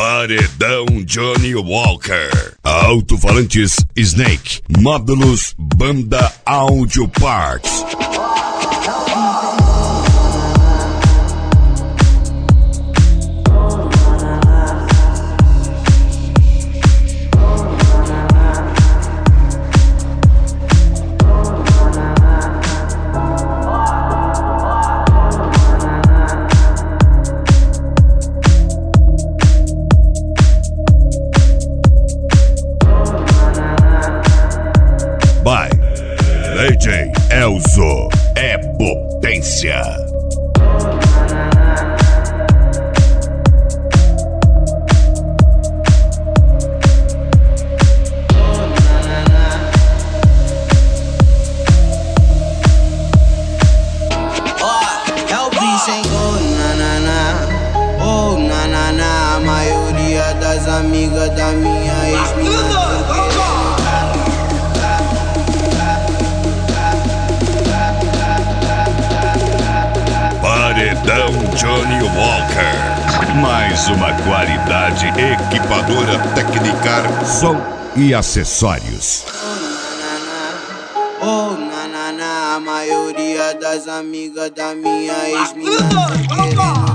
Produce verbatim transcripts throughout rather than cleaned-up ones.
Paredão Johnny Walker. Alto-falantes Snake. Módulos Banda Audio Parts. By D J Elzo. É potência. Amiga da minha ex-mina. Paredão Johnny Walker. Mais uma qualidade equipadora Tecnicar, som e acessórios. Oh, na, na, na, a maioria das amigas da minha ex-mina.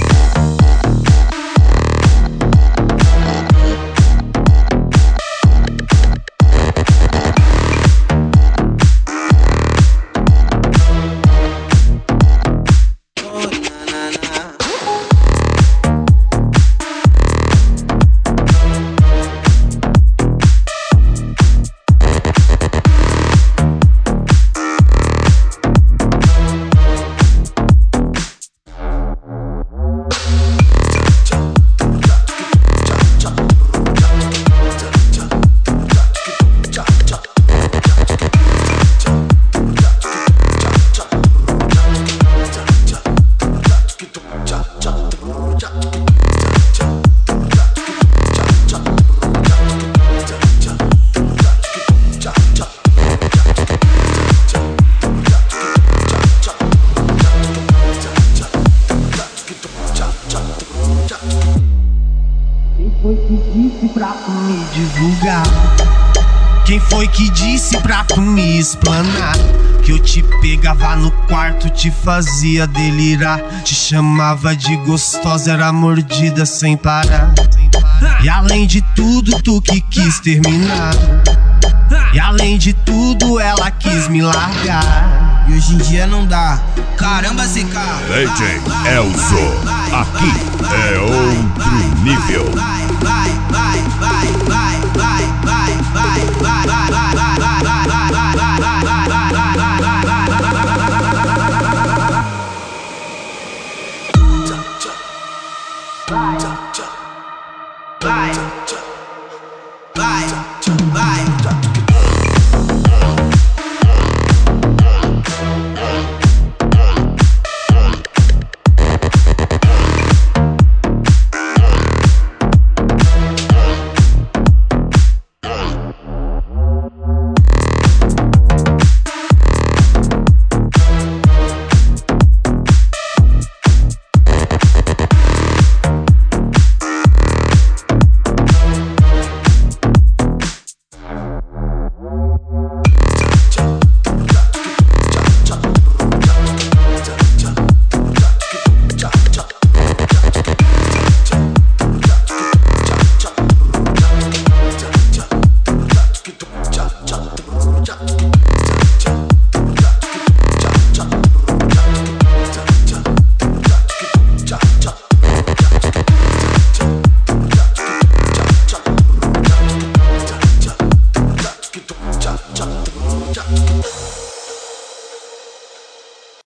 Quem foi que disse pra tu me divulgar? Quem foi que disse pra tu me explanar? Que eu te pegava no quarto, te fazia delirar, te chamava de gostosa, era mordida sem parar. E além de tudo, tu que quis terminar. E além de tudo, ela quis me largar. E hoje em dia não dá. Caramba, C K. D J Elzo. Aqui é outro nível. Vai, vai, vai, vai, vai, vai, vai, vai, vai, vai, vai.